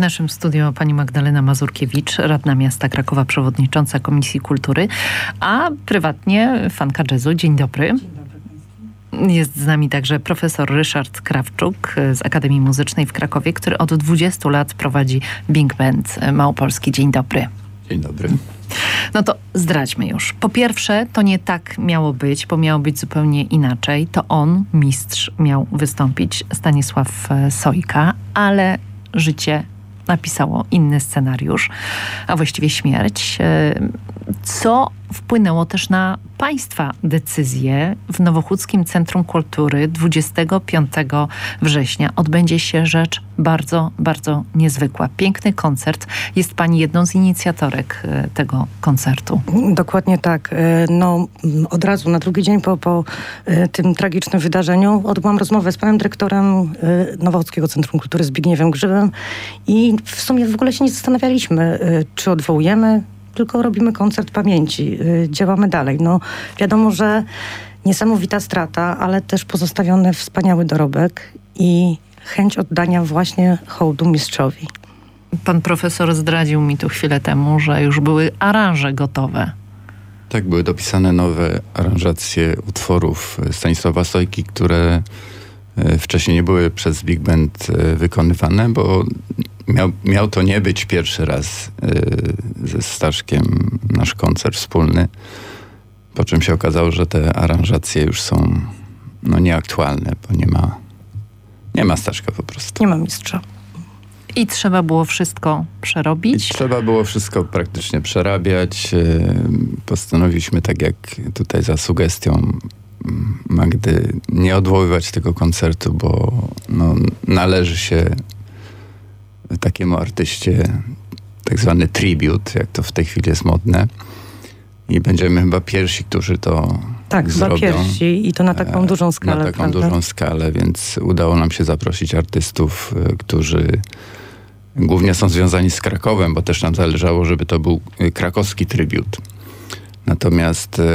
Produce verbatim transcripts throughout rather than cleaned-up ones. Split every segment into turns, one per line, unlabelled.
naszym studio pani Magdalena Mazurkiewicz, radna miasta Krakowa, przewodnicząca Komisji Kultury, a prywatnie fanka jazzu. Dzień dobry. Dzień dobry. Jest z nami także profesor Ryszard Krawczuk z Akademii Muzycznej w Krakowie, który od dwudziestu lat prowadzi Big Band Małopolski. Dzień dobry.
Dzień dobry.
No to zdradźmy już. Po pierwsze, to nie tak miało być, bo miało być zupełnie inaczej. To on, mistrz, miał wystąpić, Stanisław Sojka, ale życie napisało inny scenariusz, a właściwie śmierć, co wpłynęło też na państwa decyzje. W Nowochódzkim Centrum Kultury dwudziestego piątego września odbędzie się rzecz bardzo, bardzo niezwykła. Piękny koncert. Jest pani jedną z inicjatorek tego koncertu.
Dokładnie tak. No, od razu na drugi dzień po, po tym tragicznym wydarzeniu odbyłam rozmowę z panem dyrektorem Nowochódzkiego Centrum Kultury Zbigniewem Grzybem i w sumie w ogóle się nie zastanawialiśmy, czy odwołujemy, tylko robimy koncert pamięci. Działamy dalej. No, wiadomo, że niesamowita strata, ale też pozostawiony wspaniały dorobek i chęć oddania właśnie hołdu mistrzowi.
Pan profesor zdradził mi tu chwilę temu, że już były aranże gotowe.
Tak, były dopisane nowe aranżacje utworów Stanisława Sojki, które wcześniej nie były przez Big Band wykonywane, bo miał, miał to nie być pierwszy raz ze Staszkiem nasz koncert wspólny, po czym się okazało, że te aranżacje już są no, nieaktualne, bo nie ma, nie ma Staszka po prostu.
Nie ma mistrza.
I trzeba było wszystko przerobić?
I trzeba było wszystko praktycznie przerabiać. Postanowiliśmy, tak jak tutaj za sugestią Magdy, nie odwoływać tego koncertu, bo no, należy się takiemu artyście tak zwany tribute, jak to w tej chwili jest modne. I będziemy chyba pierwsi, którzy to
tak,
zrobią.
Tak, chyba pierwsi i to na taką dużą skalę.
Na taką
prawda?
dużą skalę, więc udało nam się zaprosić artystów, którzy głównie są związani z Krakowem, bo też nam zależało, żeby to był krakowski tribut. Natomiast e,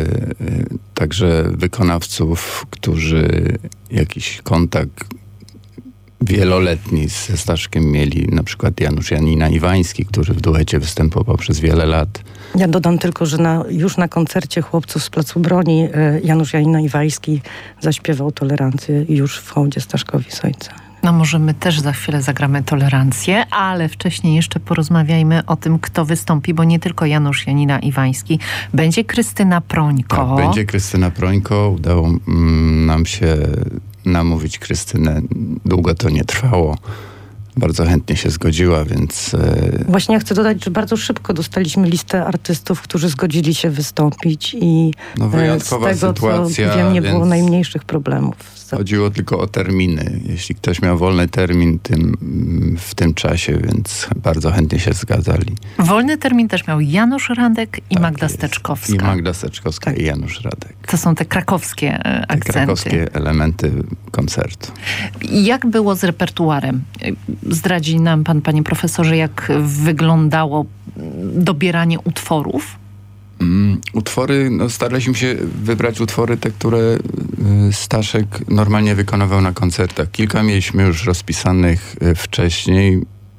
także wykonawców, którzy jakiś kontakt wieloletni ze Staszkiem mieli, na przykład Janusz Janina Iwański, który w duecie występował przez wiele lat.
Ja dodam tylko, że na, już na koncercie chłopców z Placu Broni Janusz Janina Iwański zaśpiewał Tolerancję już w hołdzie Staszkowi Sojce.
No może my też za chwilę zagramy Tolerancję, ale wcześniej jeszcze porozmawiajmy o tym, kto wystąpi, bo nie tylko Janusz Janina Iwański. Będzie Krystyna Prońko.
Tak, będzie Krystyna Prońko. Udało mm, nam się namówić Krystynę. Długo to nie trwało. Bardzo chętnie się zgodziła, więc... E...
Właśnie ja chcę dodać, że bardzo szybko dostaliśmy listę artystów, którzy zgodzili się wystąpić i
no, wyjątkowa
z tego,
sytuacja,
co wiem, nie
więc...
było najmniejszych problemów.
Chodziło tylko o terminy. Jeśli ktoś miał wolny termin tym, w tym czasie, więc bardzo chętnie się zgadzali.
Wolny termin też miał Janusz Radek i
tak
Magda
jest.
Steczkowska.
I Magda Steczkowska tak. i Janusz Radek.
To są te krakowskie
te
akcenty.
krakowskie elementy koncertu.
Jak było z repertuarem? Zdradzi nam pan, panie profesorze, jak wyglądało dobieranie utworów?
Mm, utwory, no staraliśmy się wybrać utwory te, które y, Staszek normalnie wykonywał na koncertach. Kilka mieliśmy już rozpisanych y, wcześniej.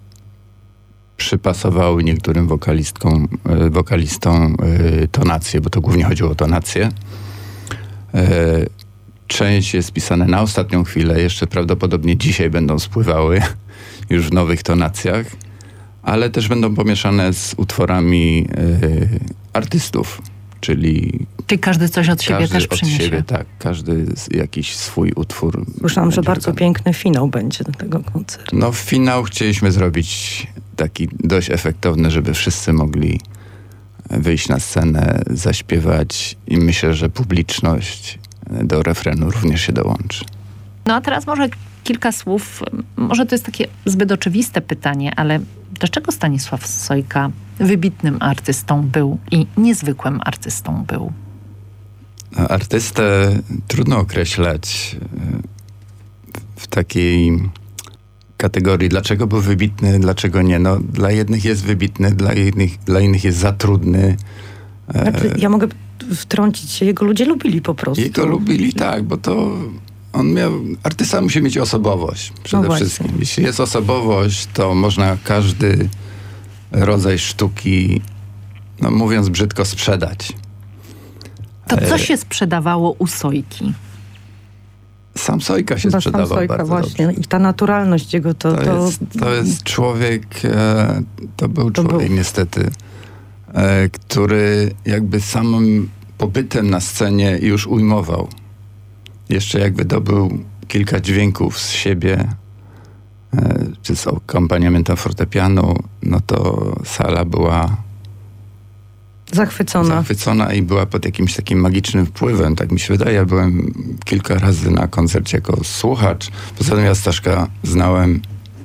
Przypasowały niektórym wokalistkom, y, wokalistom y, tonacje, bo to głównie chodziło o tonację. Y, część jest pisane na ostatnią chwilę. Jeszcze prawdopodobnie dzisiaj będą spływały już w nowych tonacjach. Ale też będą pomieszane z utworami y, artystów, czyli...
Czyli każdy coś od siebie też przyniesie.
Od siebie, tak. Każdy jakiś swój utwór.
Słyszałam, że bardzo wydany. Piękny finał będzie do tego koncertu.
No finał chcieliśmy zrobić taki dość efektowny, żeby wszyscy mogli wyjść na scenę, zaśpiewać i myślę, że publiczność do refrenu również się dołączy.
No a teraz może kilka słów, może to jest takie zbyt oczywiste pytanie, ale dlaczego Stanisław Sojka wybitnym artystą był i niezwykłym artystą był?
Artystę trudno określać w takiej kategorii, dlaczego był wybitny, dlaczego nie. No, dla jednych jest wybitny, dla innych, dla innych jest za trudny.
Znaczy, ja mogę wtrącić się, jego ludzie lubili po prostu.
Jego lubili, tak, bo to On miał, artysta musi mieć osobowość przede
No
wszystkim. Jeśli jest osobowość, to można każdy rodzaj sztuki, no mówiąc brzydko, sprzedać.
To co się sprzedawało u Sojki?
Sam Sojka się
Chyba
sprzedawał
sam Sojka
bardzo
właśnie.
dobrze.
I ta naturalność jego to...
To,
to...
Jest, to jest człowiek, e, to był
To
człowiek
był.
niestety, e, który jakby samym pobytem na scenie już ujmował. Jeszcze jak wydobył kilka dźwięków z siebie, e, czy z akompaniamentem fortepianu, no to sala była
Zachwycona.
zachwycona i była pod jakimś takim magicznym wpływem. Tak mi się wydaje. Ja byłem kilka razy na koncercie jako słuchacz. Poza tym ja Staszka znałem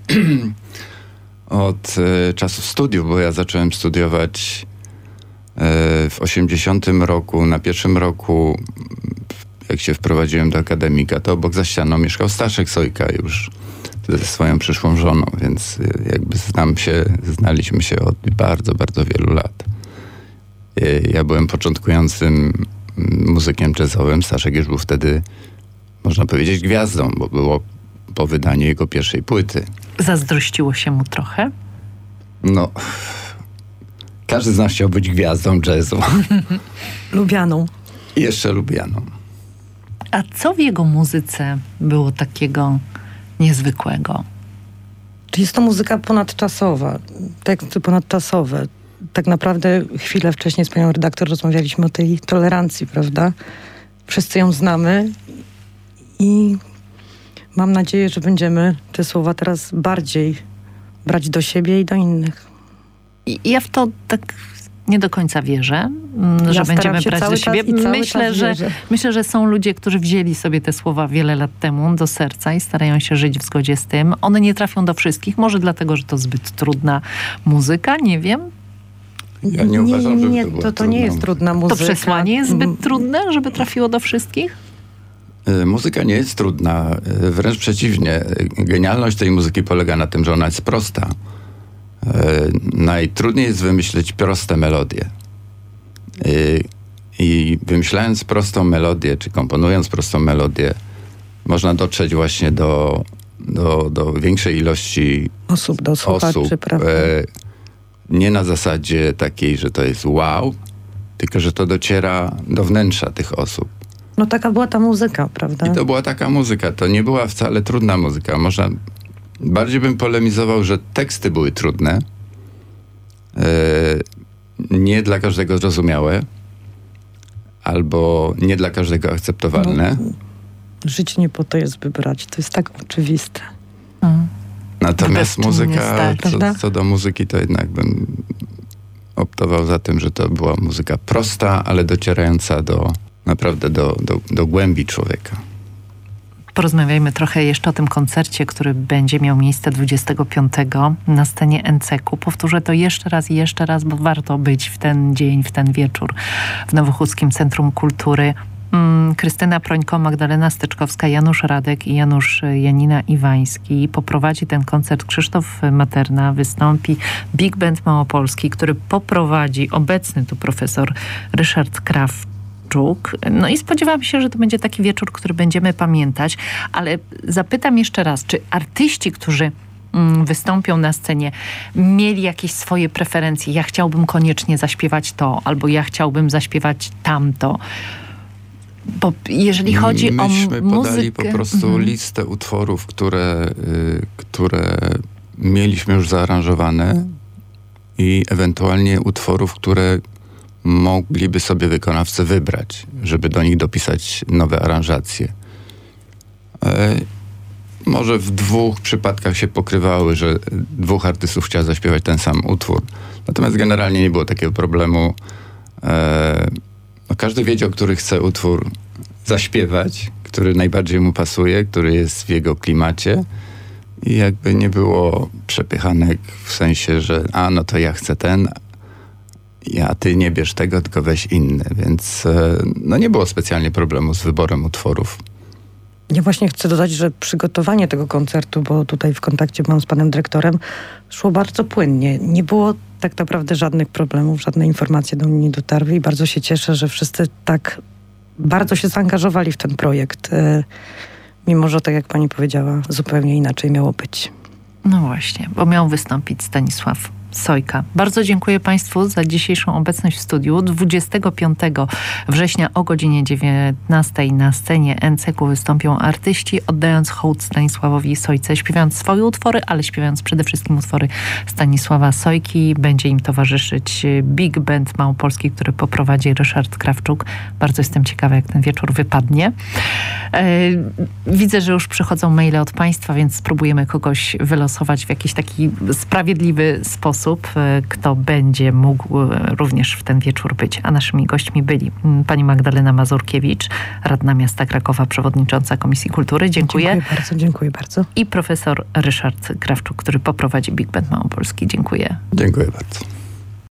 od e, czasów studiów, bo ja zacząłem studiować e, w osiemdziesiątym roku. Na pierwszym roku, jak się wprowadziłem do akademika, to obok za ścianą mieszkał Staszek Sojka już ze swoją przyszłą żoną, więc e, jakby znam się, znaliśmy się od bardzo, bardzo wielu lat. Ja byłem początkującym muzykiem jazzowym. Staszek już był wtedy, można powiedzieć, gwiazdą, bo było po wydaniu jego pierwszej płyty.
Zazdrościło się mu trochę?
No, każdy z nas chciał być gwiazdą jazzu.
Lubianą.
I jeszcze lubianą.
A co w jego muzyce było takiego niezwykłego?
Czy jest to muzyka ponadczasowa, teksty ponadczasowe. Tak naprawdę chwilę wcześniej z panią redaktor rozmawialiśmy o tej tolerancji, prawda? Wszyscy ją znamy i mam nadzieję, że będziemy te słowa teraz bardziej brać do siebie i do innych.
I ja w to tak nie do końca wierzę, że
Ja
będziemy
staram się
brać
cały
do siebie.
czas i cały
Myślę,
czas
że,
wierzę.
myślę, że są ludzie, którzy wzięli sobie te słowa wiele lat temu do serca i starają się żyć w zgodzie z tym. One nie trafią do wszystkich, może dlatego, że to zbyt trudna muzyka, nie wiem.
Ja nie uważam, żeby
nie,
to była
to, to nie
trudna
jest trudna
To
muzyka.
przesłanie jest zbyt
Mm,
trudne, żeby trafiło do wszystkich?
Y, Muzyka nie jest trudna, y, wręcz przeciwnie. Y, Genialność tej muzyki polega na tym, że ona jest prosta. Y, Najtrudniej jest wymyślić proste melodie. Y, I wymyślając prostą melodię, czy komponując prostą melodię, można dotrzeć właśnie do, do, do większej ilości
Osób, do słuchaczy,
osób.
prawda?
E, nie na zasadzie takiej, że to jest wow, tylko że to dociera do wnętrza tych osób.
No taka była ta muzyka, prawda?
I to była taka muzyka. To nie była wcale trudna muzyka. Można, bardziej bym polemizował, że teksty były trudne. E, nie dla każdego zrozumiałe. Albo nie dla każdego akceptowalne.
No, życie nie po to jest, by brać. To jest tak oczywiste.
Mm.
Natomiast
Bezczynnie
muzyka,
stać,
co,
prawda?
co do muzyki, to jednak bym optował za tym, że to była muzyka prosta, ale docierająca do naprawdę do, do, do głębi człowieka.
Porozmawiajmy trochę jeszcze o tym koncercie, który będzie miał miejsce dwudziestego piątego na scenie en ce ku. Powtórzę to jeszcze raz i jeszcze raz, bo warto być w ten dzień, w ten wieczór w Nowochódzkim Centrum Kultury. Mm, Krystyna Prońko, Magdalena Styczkowska, Janusz Radek i Janusz Janina Iwański. Poprowadzi ten koncert Krzysztof Materna, wystąpi Big Band Małopolski, który poprowadzi obecny tu profesor Ryszard Krawczuk. No i spodziewam się, że to będzie taki wieczór, który będziemy pamiętać, ale zapytam jeszcze raz, czy artyści, którzy mm, wystąpią na scenie, mieli jakieś swoje preferencje? Ja chciałbym koniecznie zaśpiewać to, albo ja chciałbym zaśpiewać tamto. Bo jeżeli chodzi
Myśmy
o
Myśmy
muzykę...
podali po prostu
Mhm.
listę utworów, które, y, które mieliśmy już zaaranżowane i ewentualnie utworów, które mogliby sobie wykonawcy wybrać, żeby do nich dopisać nowe aranżacje. E, może w dwóch przypadkach się pokrywały, że dwóch artystów chciało zaśpiewać ten sam utwór. Natomiast generalnie nie było takiego problemu. E, no każdy wiedział, który chce utwór zaśpiewać, który najbardziej mu pasuje, który jest w jego klimacie. I jakby nie było przepychanek w sensie, że a no to ja chcę ten, a ty nie bierz tego, tylko weź inny. Więc no nie było specjalnie problemu z wyborem utworów.
Ja właśnie chcę dodać, że przygotowanie tego koncertu, bo tutaj w kontakcie byłam z panem dyrektorem, szło bardzo płynnie. Nie było tak naprawdę żadnych problemów, żadne informacje do mnie nie dotarły i bardzo się cieszę, że wszyscy tak bardzo się zaangażowali w ten projekt. mimo że tak jak pani powiedziała, zupełnie inaczej miało być.
No właśnie, bo miał wystąpić Stanisław Sojka. Bardzo dziękuję Państwu za dzisiejszą obecność w studiu. dwudziestego piątego września o godzinie dziewiętnastej na scenie N C K u wystąpią artyści, oddając hołd Stanisławowi Sojce, śpiewając swoje utwory, ale śpiewając przede wszystkim utwory Stanisława Sojki. Będzie im towarzyszyć Big Band Małopolski, który poprowadzi Ryszard Krawczuk. Bardzo jestem ciekawa, jak ten wieczór wypadnie. Widzę, że już przychodzą maile od Państwa, więc spróbujemy kogoś wylosować w jakiś taki sprawiedliwy sposób, kto będzie mógł również w ten wieczór być. A naszymi gośćmi byli pani Magdalena Mazurkiewicz, radna miasta Krakowa, przewodnicząca Komisji Kultury. Dziękuję.
Dziękuję bardzo, dziękuję bardzo.
I profesor Ryszard Krawczuk, który poprowadzi Big Band Małopolski. Dziękuję.
Dziękuję bardzo.